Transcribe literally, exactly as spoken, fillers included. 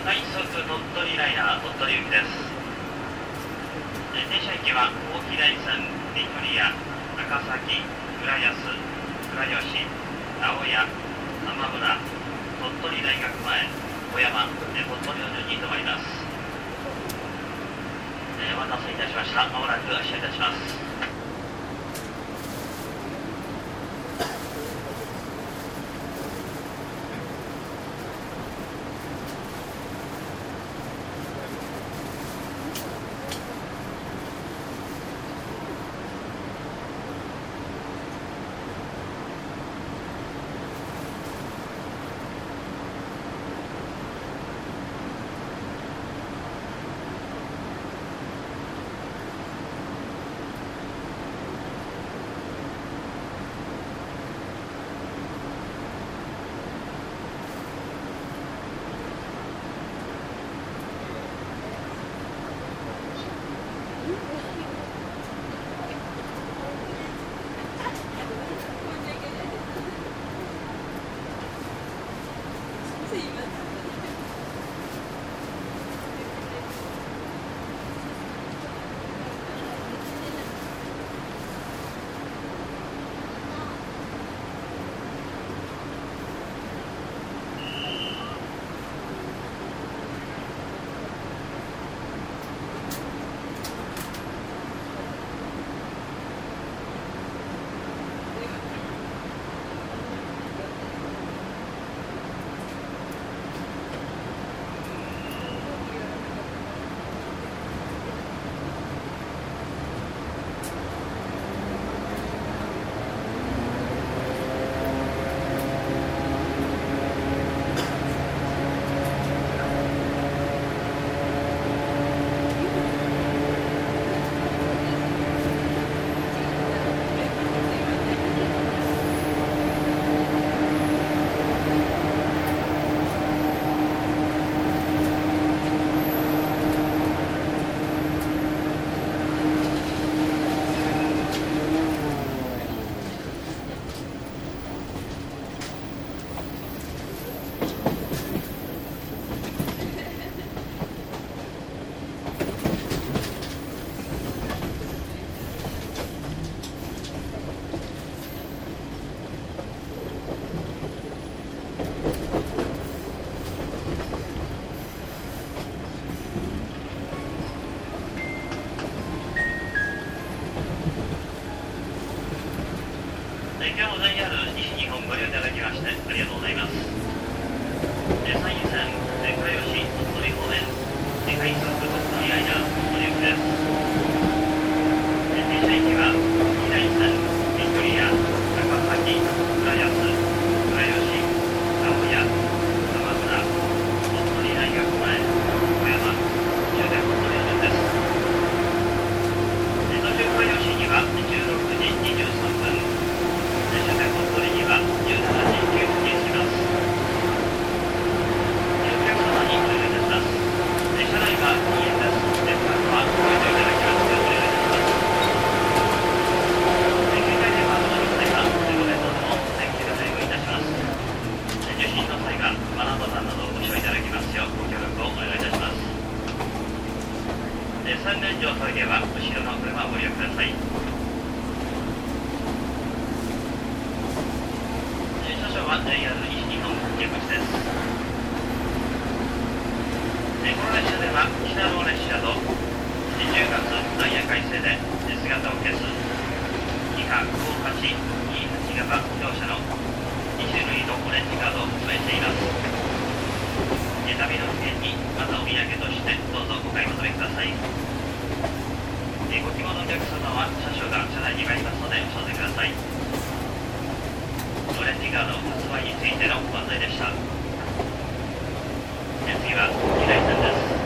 快速鳥取ライナー鳥取行きです。停車駅は大木台線、ビクトリア、高崎、浦安、倉吉、青谷、浜村、鳥取大学前、小山、鳥取の順に停まります。お待たせいたしました。まもなく発車いたします。今日も ジェイアール 西日本ご利用いただきましてありがとうございます。山陰線倉吉鳥取方面快速鳥取ライナー鳥取行きです。停車駅は大木台線、ビクトリア、高崎、浦安、倉吉、青谷、浜村、鳥取大学前、小山、終点鳥取の順です。途中倉吉にはじゅうろくじにじゅうさんぷん、終点鳥取にはじゅうしちじきゅうふんに着きます。お客様に注意いたします。車内は禁煙です。電波はご利用いただきますようお願いいたします。携帯電話の際はご面倒でも電気でお願いいたします。受信の際はマナーボタンなどをご使用いただきますようご協力をお願いいたします。三連上トイレは後ろの車をご利用ください。車掌は ジェイアール 西日本出口です。この列車では北の列車とじゅうがつダイヤ改正で姿を消す以下ごはちにはち型乗車のに種類のオレンジカードを発売しています。旅の付近にまたお土産としてどうぞお買い求めください。ご希望のお客様は車掌が車内に参りますのでお伝えください。オレンジカード発売についてのご案内でした。次は大木台線です。